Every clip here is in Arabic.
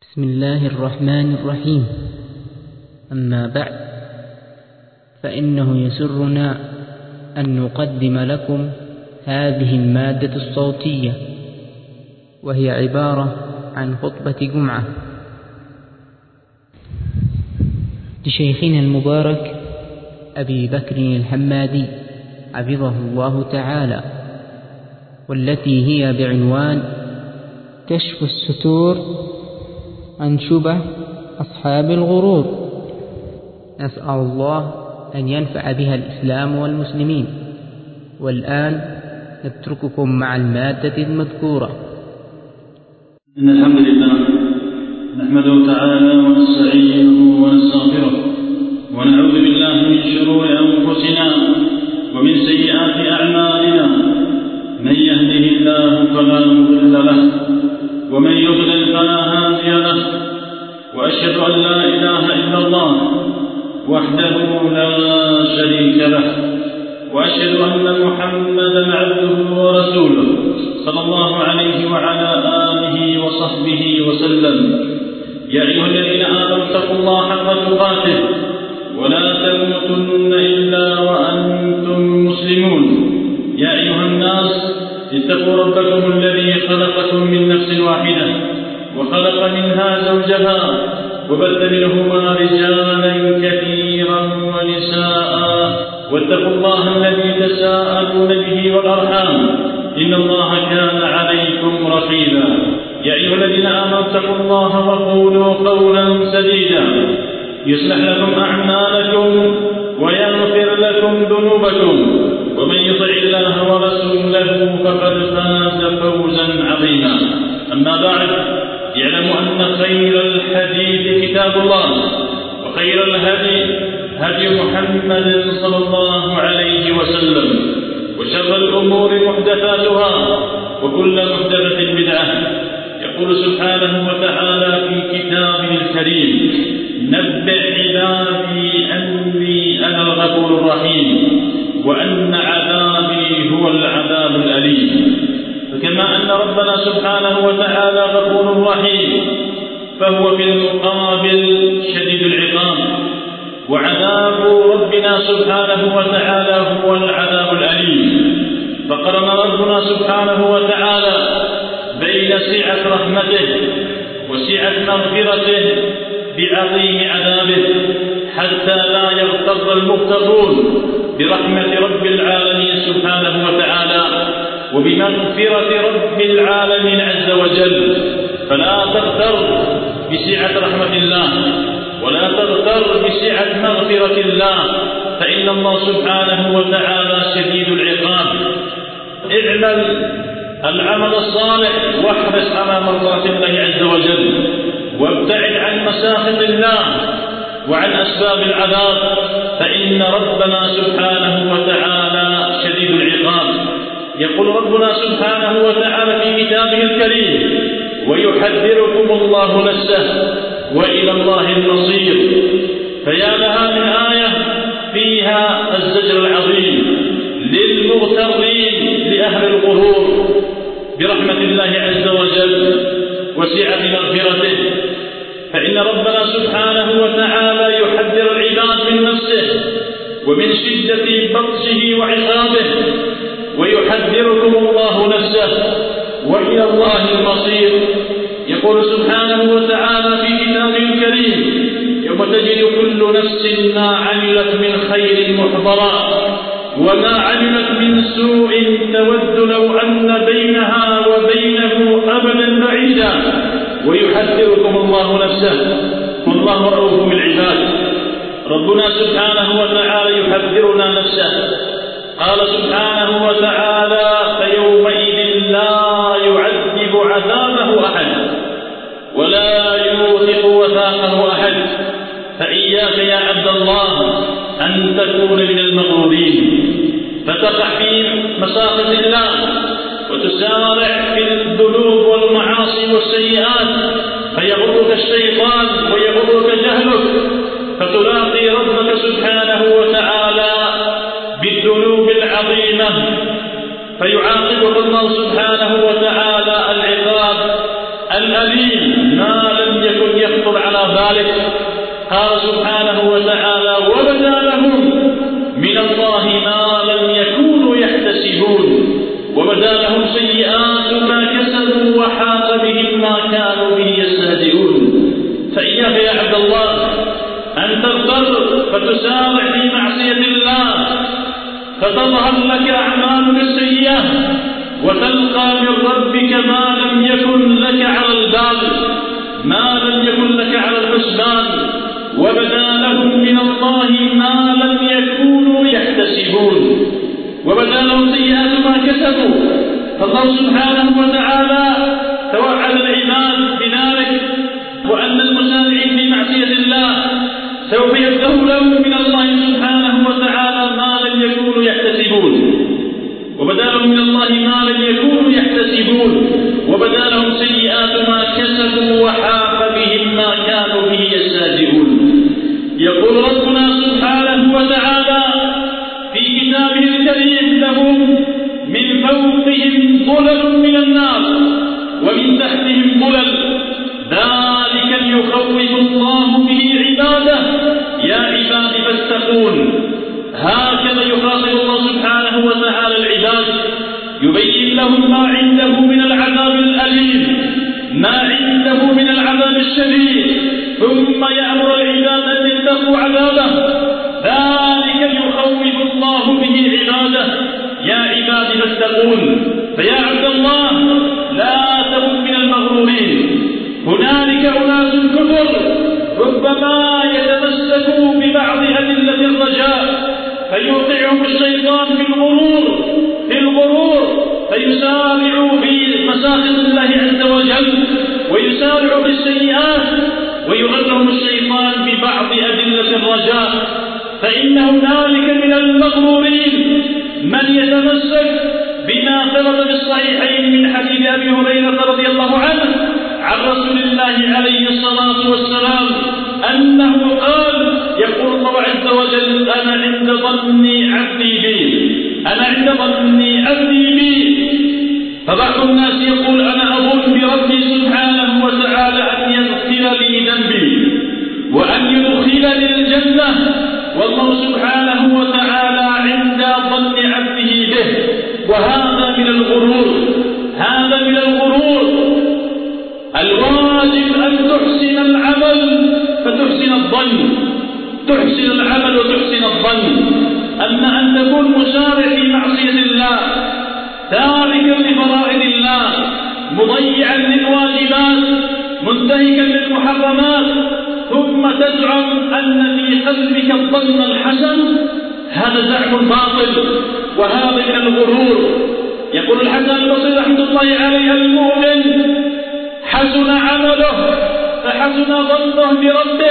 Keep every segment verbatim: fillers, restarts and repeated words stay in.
بسم الله الرحمن الرحيم. أما بعد، فإنه يسرنا أن نقدم لكم هذه المادة الصوتية، وهي عبارة عن خطبة جمعة لشيخنا المبارك أبي بكر الحمادي حفظه الله تعالى، والتي هي بعنوان كشف الستور عن شبه أصحاب الغرور. نسأل الله أن ينفع بها الإسلام والمسلمين. والآن نترككم مع المادة المذكورة. إن الحمد لله نحمده تعالى ونستعينه ونستغفره ونعوذ بالله من شرور أنفسنا ومن سيئات أعمالنا. من يهده الله فلا مضل له ومن يضلل فلا هادي له، وأشهد أن لا إله إلا الله وحده لا شريك له، وأشهد أن محمدا عبده ورسوله صلى الله عليه وعلى آله وصحبه وسلم. يا أيها الذين آمنوا اتقوا الله حق تقاته ولا تموتن إلا وأنتم مسلمون. يا أيها الناس اتقوا ربكم الذي خلقكم من نفس واحدة وخلق منها زوجها وبث منهما رجالا كثيرا ونساء، واتقوا الله الذي تساءلون به والأرحام إن الله كان عليكم رقيبا. يا أيها الذين آمنوا اتقوا الله وقولوا قولا سديدا يصلح لكم أعمالكم ويغفر لكم ذنوبكم، ومن يطع الله ورسوله فقد فاز فوزا عظيما. أما بعد، اعلموا أن خير الحديث كتاب الله، وخير الهدي هدي محمد صلى الله عليه وسلم، وشر الأمور محدثاتها وكل محدثة بدعة. يقول سبحانه وتعالى في كتابه الكريم: نبئ عبادي أني أنا الغفور الرحيم وأن عذابي هو العذاب الأليم. فكما أن ربنا سبحانه وتعالى غفور رحيم، فهو في المقابل شديد العقاب، وعذاب ربنا سبحانه وتعالى هو العذاب الأليم. فقرن ربنا سبحانه وتعالى بين سعة رحمته وسعة مغفرته بعظيم عذابه، حتى لا يغتر المغترون برحمة رب العالمين سبحانه وتعالى وبمغفرة رب العالمين عز وجل. فلا تغتر بسعة رحمة الله ولا تغتر بسعة مغفرة الله، فإن الله سبحانه وتعالى شديد العقاب. اعمل العمل الصالح واحرص على مرضاة الله عز وجل، وابتعد عن مساخط الله وعن أسباب العذاب، فإن ربنا سبحانه وتعالى شديد العقاب. يقول ربنا سبحانه وتعالى في كتابه الكريم: ويحذركم الله نفسه وإلى الله المصير. فيا لها من آية فيها الزجر العظيم للمغترين لأهل الغرور برحمة الله عز وجل وسعة مغفرته. فإن ربنا سبحانه وتعالى يحذر العباد من نفسه ومن شدة بطشه وعقابه، ويحذركم الله نفسه وإلى الله المصير. يقول سبحانه وتعالى في كتابه الكريم: يوم تجد كل نفس ما عملت من خير محضرا وما عملت من سوء تود لو أن بينها وبينه أبدا بعيدا ويحذركم الله نفسه والله رؤوف بالعباد. ربنا سبحانه وتعالى يحذرنا نفسه. قال سبحانه وتعالى: فيومئذ لا يعذب عذابه أحد ولا يوثق وثاقه أحد. فإياك يا عبد الله أن تكون من المغرورين فتقع في مساخط الله وتسارع في الذنوب والمعاصي والسيئات، فيغرك الشيطان ويغرك جهلك، فتلاقي ربك سبحانه وتعالى بالذنوب العظيمة، فيعاقبك الله سبحانه وتعالى العقاب الأليم ما لم يكن يخطر على بالك. قال سبحانه وتعالى: وبدا لهم من الله ما لم يكونوا يحتسبون وبدا لهم سيئات ما كسبوا وحاق بهم ما كانوا به يستهزئون. فإياك يا عبد الله أن تغتر فتسارع في معصية الله فتظهر لك أعمالك السيئة وتلقى من ربك ما لم يكن لك على البال، ما لم يكن لك على الحسبان. وبدا لهم من الله ما لم يكونوا يحتسبون وبدا لهم سيئات ما كسبوا. فالله سبحانه وتعالى توعد العباد بذلك، وأن المسارعين في معصية الله سوف يبدأ لهم من الله سبحانه وتعالى ما لم يكونوا يحتسبون وبدا لهم من الله ما لم يكونوا يحتسبون وبدا لهم سيئات ما كسبوا وحاق بهم ما كانوا به يستهزئون. يقول ربنا سبحانه وتعالى في كتابه الكريم: لهم من فوقهم ظلل من النار ومن تحتهم ظلل ذلك ليخوف الله به عباده يا عباد فاتقون. هكذا يخاطب الله سبحانه وتعالى العباد، يبين لهم ما عنده من العذاب الأليم، ما عنده من العذاب الشديد، ثم يأمر العباد أن يتقوا عذابه. ذلك يخوف الله به عباده يا عباد فاتقون. فيا عبد الله لا تكن من المغرورين. هنالك أناس كثر ربما يتمسكوا ببعض أدلة الرجاء فيوقعهم الشيطان في الغرور في الغرور فيسارعوا في مساخط الله عز وجل ويسارعوا في السيئات ويغرهم الشيطان ببعض أدلة الرجاء. فإن هنالك من المغرورين من يتمسك بما ثبت في الصحيحين من حديث أبي هريرة رضي الله عنه عن رسول الله عليه الصلاة والسلام أنه قال: يقول الله عز وجل: أنا عند ظن عبدي بي أنا عند ظن عبدي بي. فبعض الناس يقول: أنا أظن بربي سبحانه وتعالى أن يغفر لي ذنبي وأن يدخلني الجنة، والله سبحانه وتعالى عند ظن عبده به. وهذا من الغرور هذا من الغرور. الواجب أن تحسن العمل فتحسن الظن تحسن العمل وتحسن الظن. أما أن تكون مسارع في معصية الله، تاركا لفرائض الله، مضيعا للواجبات، منتهكا للمحرمات، ثم تزعم أن في قلبك الظن الحسن، هذا زعم باطل وهذا من الغرور. يقول الحسن البصري رحمة الله عليه: المؤمن حسن عمله فحسن ظنه بربه،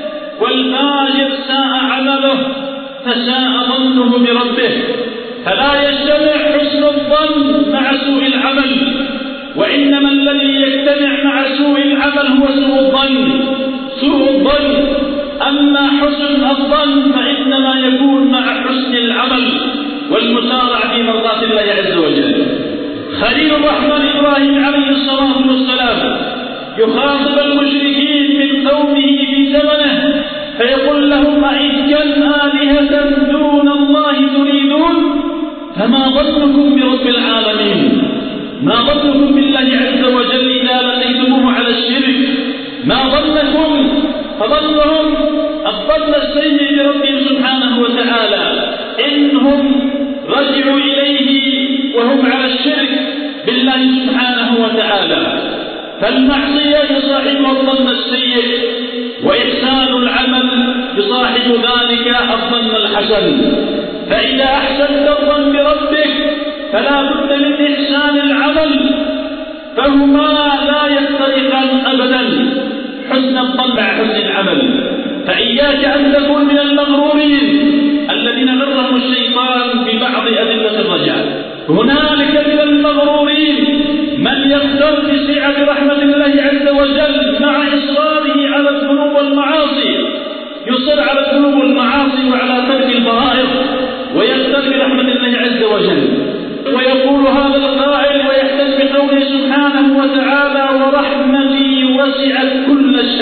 والفاجر ساء عمله فساء ظنه بربه. فلا يجتمع حسن الظن مع سوء العمل، وإنما الذي يجتمع مع سوء العمل هو سوء الظن سوء الظن أما حسن الظن فإنما يكون مع حسن العمل والمسارعة في مرضات الله عز وجل. خليل الرحمن إبراهيم عليه الصلاة والسلام يخاطب المشركين من قومه في زمنه فيقول لهم: أئفكا آلهة دون الله تريدون فما ظنكم برب العالمين. ما ظنكم بالله عز وجل إذا لقيتموه على الشرك؟ ما ظنكم؟ فظنهم الظن السيء بربهم سبحانه وتعالى، إنهم رجعوا إليه وهم على الشرك بالله سبحانه وتعالى. فالمعصية يصاحبها الظن السيء، وإحسان العمل يصاحب ذلك الظن الحسن. فإذا أحسنت الظن بربك فلا بد من إحسان العمل، فهما لا يفترقان أبدا، حسن الظن مع حسن العمل. فإياك أن تكون من المغرورين الذين غرهم الشيطان ببعض أدلة الرجاء. هنالك من المغرورين من يغتر بسعة رحمة الله عز وجل مع إصراره على الذنوب والمعاصي، يصر على الذنوب والمعاصي وعلى ترك الفرائض ويغتر برحمة الله عز وجل. ويقول هذا القائل ويحتج بقوله سبحانه وتعالى: ورحمتي وسعت كل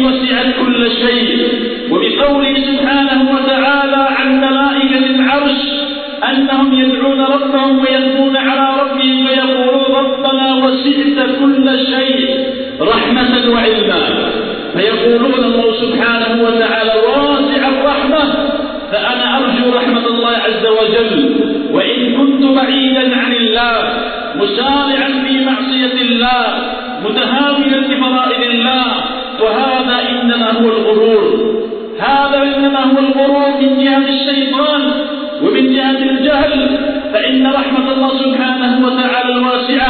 وسعت كل شيء. وبقوله سبحانه وتعالى عن ملائكة العرش أنهم يدعون ربهم ويثنون على ربهم فيقولون ربنا وسعت كل شيء رحمة وعلما، فيقولون الله سبحانه وتعالى واسع الرحمة، فأنا أرجو رحمة الله عز وجل، وإن كنت بعيدا عن الله مسارعا في معصية الله متهاونا بفرائض الله، وهذا إنما هو الغرور، هذا إنما هو الغرور من جهة الشيطان ومن جهة الجهل. فإن رحمة الله سبحانه وتعالى الواسعة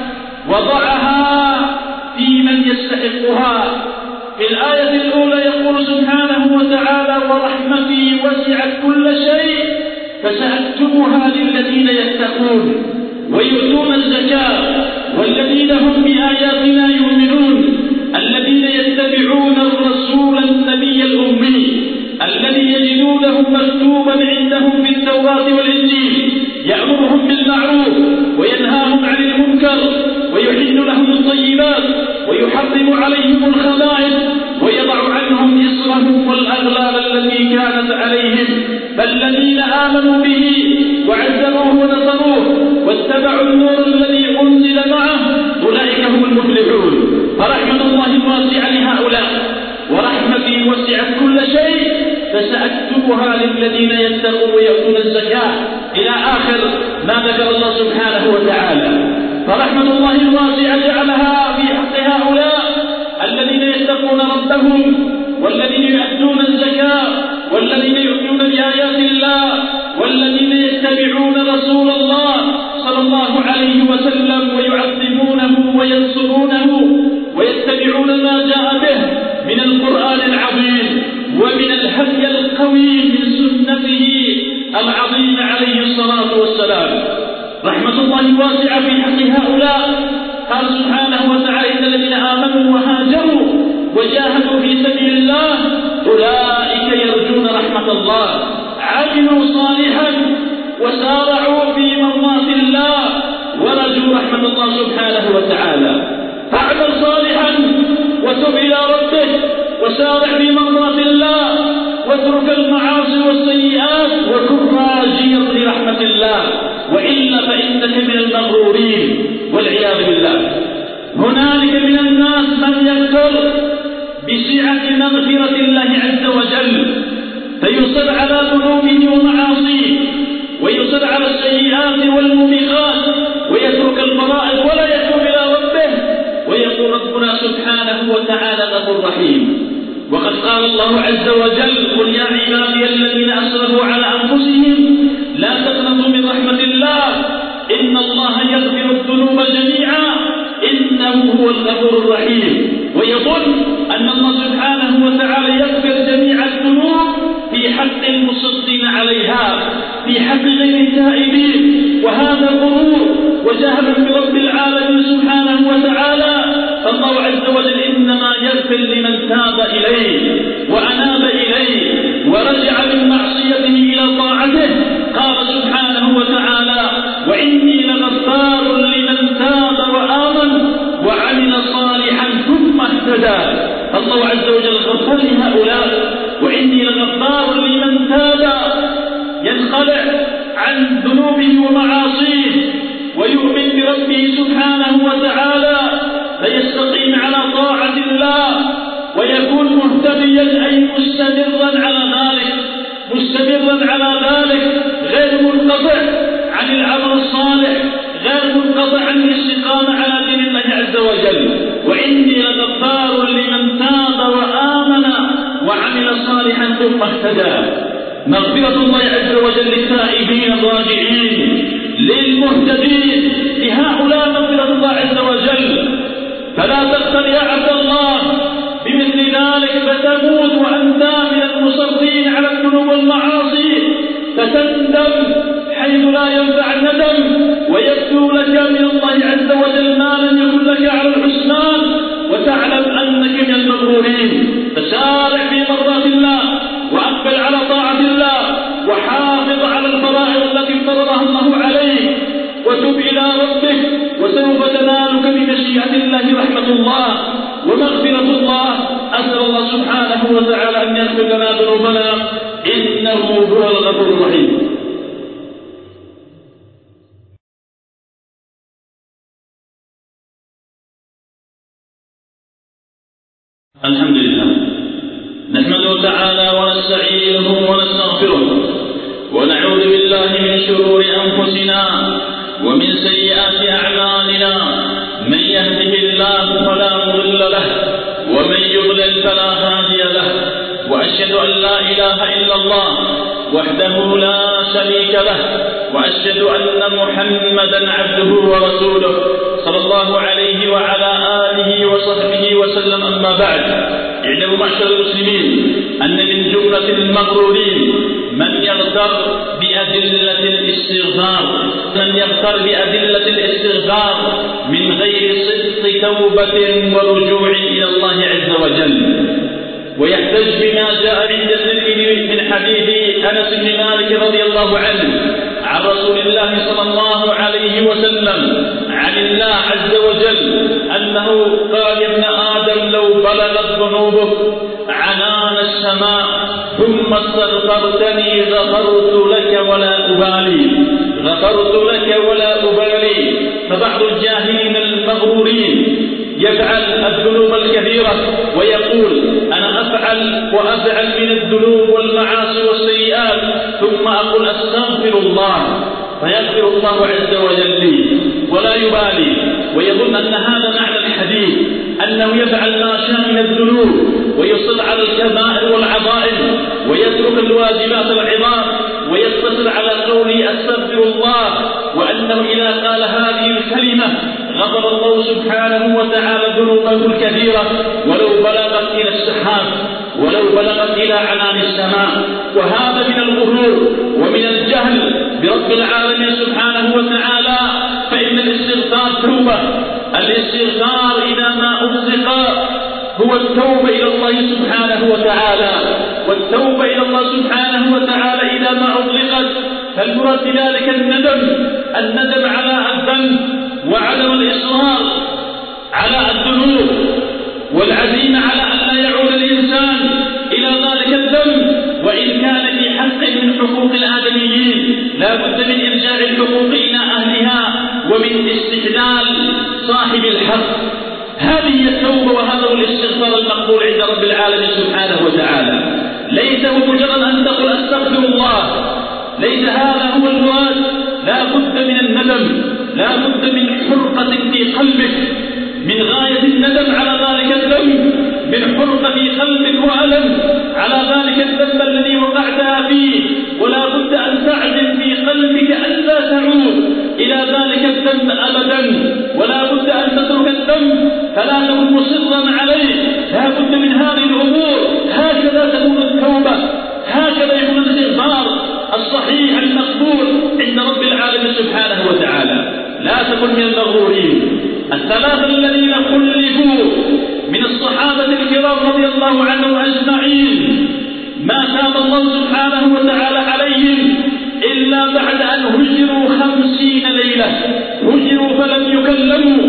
وضعها في من يستحقها. في الآية الأولى يقول سبحانه وتعالى ورحمتي وسعت كل شيء فسأكتبها للذين يتقون ويؤتون الزكاة والذين هم بآياتنا يؤمنون الذين يتبعون الرسول النبي الأمي الذي يجدونه مكتوبا عندهم في التوراة والإنجيل يأمرهم بالمعروف وينهاهم عن المنكر ويحل لهم الطيبات ويحرم عليهم الخبائث ويضع عنهم إصرهم والأغلال التي كانت عليهم، فالذين آمنوا به وعزروه ونصروه واتبعوا النور الذي أنزل معه أولئك هم المفلحون. فرحمة الله الواسعة لهؤلاء ورحمتي وسعت كل شيء فسأكتبها للذين يتقون ويؤتون الزكاة إلى آخر ما ذكر الله سبحانه وتعالى. فرحمة الله الواسعة جعلها في حق هؤلاء الذين يتقون ربهم والذين يؤتون الزكاة والذين يؤمنون بآيات الله والذين يتبعون رسول الله صلى الله عليه وسلم ويعظمونه وينصرونه ويتبعون ما جاء به من القرآن العظيم ومن الهدي القويم من سنته العظيم عليه الصلاة والسلام. رحمة الله واسعة في حق هؤلاء. قال سبحانه وتعالى إن الذين آمنوا وهاجروا وجاهدوا في سبيل الله أولئك يرجون رحمة الله، عملوا صالحا وسارعوا في مرضات الله ورجوا رحمة الله سبحانه وتعالى. فاعمل صالحا وتب إلى ربك وسارع في مرضات الله واترك المعاصي والسيئات وكن راجيا لرحمة الله، وإلا فإنك من المغرورين والعياذ بالله. هنالك من الناس من يغتر بسعة مغفرة الله عز وجل فيصر على ذنوبه ومعاصيه ويصر على السيئات والموبقات ويترك الفرائض ولا يتوب إلى ربه ويقول ربنا سبحانه وتعالى غفور رحيم. وقد قال الله عز وجل قل يا عبادي الذين أسرفوا على أنفسهم لا تقنطوا من رحمة الله إن الله يغفر الذنوب جميعا إنه هو الغفور الرحيم. ويظن أن الله سبحانه وتعالى يغفر جميع الذنوب في حق المصدين عليها في حق غير التائبين، وهذا غرور وجهل برب العالمين سبحانه وتعالى. فالله عز وجل إنما يغفر لمن تاب إليه وأناب إليه ورجع من معصيته إلى طاعته. قال سبحانه وتعالى وإني لغفار لمن تاب وآمن وعمل صالحا ثم اهتدى. الله عز وجل غفر لهؤلاء وإني لغفار لمن تاب ينخلع عن ذنوبه ومعاصيه ويؤمن بربه سبحانه وتعالى فيستقيم على طاعة الله ويكون مهتديا أي مستمرا على ذلك مستمرا على ذلك غير منقطع عن العمل الصالح غير منقطع عن الاستقامة على دين الله عز وجل. وإني لغفار لمن تاب وآمن وعمل صالحا ثم اهتدى. مغفرة الله عز وجل للتائبين الراجعين للمهتدين لهؤلاء مغفرة الله عز وجل. فلا تغتر يا عبد الله بمثل ذلك فتموت وأنت من المصرين على الذنوب والمعاصي فتندم حيث لا ينفع الندم ويبدو لك من الله عز وجل ما لم يكن لك على الحسنان وتعلم أنك من المغرورين. فسارع في مرضات الله وأقبل على طاعة الله وحافظ على الفرائض التي افترضها الله عليك وتب إلى ربك وسوف تنالك بمشيئة الله رحمة الله ومغفرة الله أسأل الله سبحانه وتعالى أن يغفر لنا ذنوبنا إنه هو الغفور الرحيم. الحمد لله نحمده تعالى ونستعينه ونستغفره ونعوذ بالله من شرور أنفسنا ومن سيئات أعمالنا، من يهده الله فلا مضل له ومن يضلل فلا هادي له، وأشهد أن لا إله إلا الله وحده لا شريك له، وأشهد أن محمدا عبده ورسوله صلى الله عليه وعلى آله وصحبه وسلم. أما بعد، اعلموا معشر المسلمين أن من جملة المغرورين من يغتر بأدلة الاستغفار من يغتر بأدلة الاستغفار من غير صدق توبة ورجوع إلى الله عز وجل، ويحتج بما جاء عند الترمذي من حديث أنس بن مالك رضي الله عنه عن رسول الله صلى الله عليه وسلم عن الله عز وجل أنه قال: يا ابن آدم لو بلغت ذنوبك عنان السماء ثم استغفرتني غفرت لك ولا أبالي غفرت لك ولا أبالي. فبعض الجاهلين المغرورين يفعل الذنوب الكثيرة ويقول: أنا أفعل وأفعل من الذنوب والمعاصي والسيئات ثم أقول أستغفر الله فيغفر الله عز وجل لي ولا يبالي، ويظن أن هذا معنى الحديث، أنه يفعل ما شاء من الذنوب ويصر على الكبائر والعظائم ويترك الواجبات العظام ويقتصر على قوله أستغفر الله، وأنه إذا قال هذه الكلمة غفر الله سبحانه وتعالى ذنوبه الكثيرة ولو بلغت إلى السحاب ولو بلغت إلى عنان السماء. وهذا من الغرور ومن الجهل برب العالمين سبحانه وتعالى، فإن الاستغفار توبة. الاستغفار إذا ما أطلق هو التوبة إلى الله سبحانه وتعالى، والتوبة إلى الله سبحانه وتعالى إذا ما أطلقت فالمراد بذلك الندم الندم على الذنب وعدم الإصرار على الذنوب والعزيمة على أن لا يعود الإنسان إلى ذلك الذنب، وإن كان في حق من حقوق الآدميين لا بد من إرجاع الحقوق إلى أهلها ومن استحلال صاحب الحق. هذه التوبة وهذا هو الاستغفار المقبول عند رب العالمين سبحانه وتعالى. ليس هو مجرد أن تقول أستغفر الله، ليس هذا هو المراد. لا بد من الندم، لا بد من حرقة في قلبك، من غاية الندم على ذلك الذنب، من حرقة في قلبك وألم على ذلك الذنب الذي وقعتها فيه، ولا بد أن تعزم في قلبك ألا تعود إلى ذلك الذنب أبدا، ولا بد أن تترك الذنب فلا تكن مصرا عليه. لا بد من هذه الأمور. هكذا تكون التوبة، هكذا يكون الاستغفار الصحيح المقبول عند رب العالمين سبحانه وتعالى. لا تكن من المغرورين. الثلاثة الذين خلفوا من الصحابة الكرام رضي الله عنهم أجمعين ما تاب الله سبحانه وتعالى عليهم إلا بعد أن هجروا خمسين ليلة، هجروا فلم يكلموا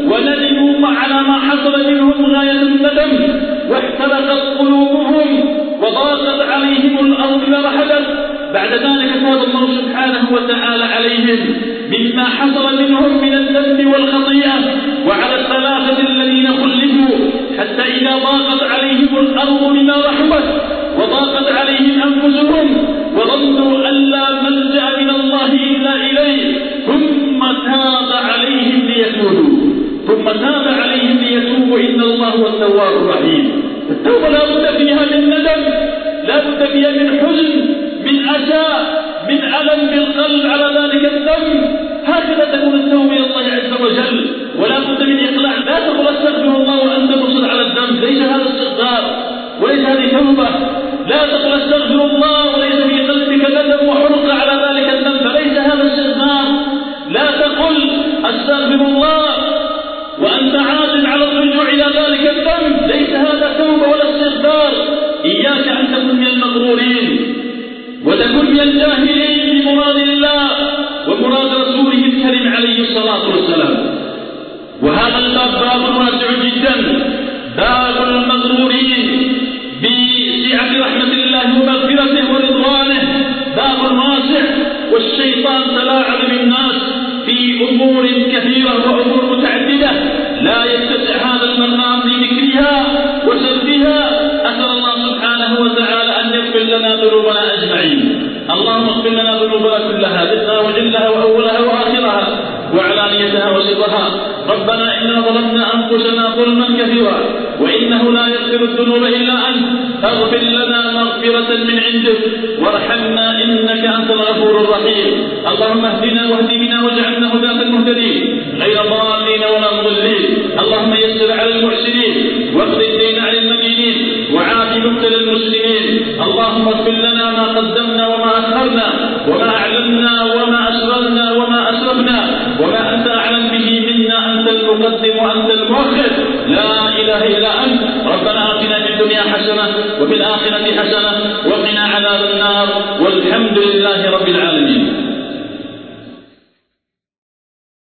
وندموا على ما حصل منهم غاية الندم، واحترقت قلوبهم وضاقت عليهم الأرض بما رحبت. بعد ذلك تاب الله سبحانه وتعالى عليهم مما حصل منهم من الذنب والخطيئة. وعلى الثلاثة الذين خلفوا حتى إذا ضاقت عليهم الأرض بما رحبت وضاقت عليهم أنفسهم وظنوا أن لا ملجأ من الله إلا إليه ثم تاب عليهم ليتوبوا ثم تاب عليهم ليتوبوا إن الله هو التواب الرحيم. التوبة لا بد فيها من ندم، لا بد فيها من حزن، من أسى، من ألم بالقلب على ذلك الذنب. هكذا تكون التوبة إلى الله عز وجل، ولا بد من إقلاع. لا تقل أستغفر الله وأنت مصر على الذنب، ليس هذا استغفار وليس هذه توبة. لا تقل أستغفر الله وليس في قلبك ندم وحرق على ذلك الذنب، فليس هذا استغفار. لا تقل أستغفر الله وأنت عازم على الرجوع إلى ذلك الذنب، ليس هذا توبة ولا استغفار. إياك أن تكون من المغرورين وتكون من الجاهلين بمراد الله ومراد رسوله الكريم عليه الصلاة والسلام. وهذا الباب باب واسع جدا، باب المغرورين الله ومغفرته ورضوانه باب واسع، والشيطان تلاعب بالناس في أمور كثيرة وأمور متعددة لا يتسع هذا المقام لذكرها وسردها. أسأل الله سبحانه وتعالى أن يغفر لنا ذنوبنا أجمعين. اللهم اغفر لنا ذنوبنا كلها، دقها وجلها وأولها وآخرها وعلانيتها وسرها. ربنا إننا ظلمنا أنفسنا ظلما كثيرا وإنه لا يغفر الذنوب إلا أنت، فاغفر لنا مغفرة من عندك وارحمنا إنك أنت الغفور الرحيم. اللهم اهدنا واهد بنا واجعلنا هداة المهتدين غير ضالين ولا مضلين. اللهم يسر على المحسنين واقض الدين عن المدينين وعاف مبتلى المسلمين. اللهم اغفر لنا ما قدمنا وما أخرنا وما أعلنا وما أسررنا وما أسرفنا وما أنت أعلم به منا، أنت المقدم وأنت المؤخر، لا إله إلا أنت. ربنا آتنا في الدنيا حسنة وفي الآخرة حسنة وقنا عذاب النار، والحمد لله رب العالمين.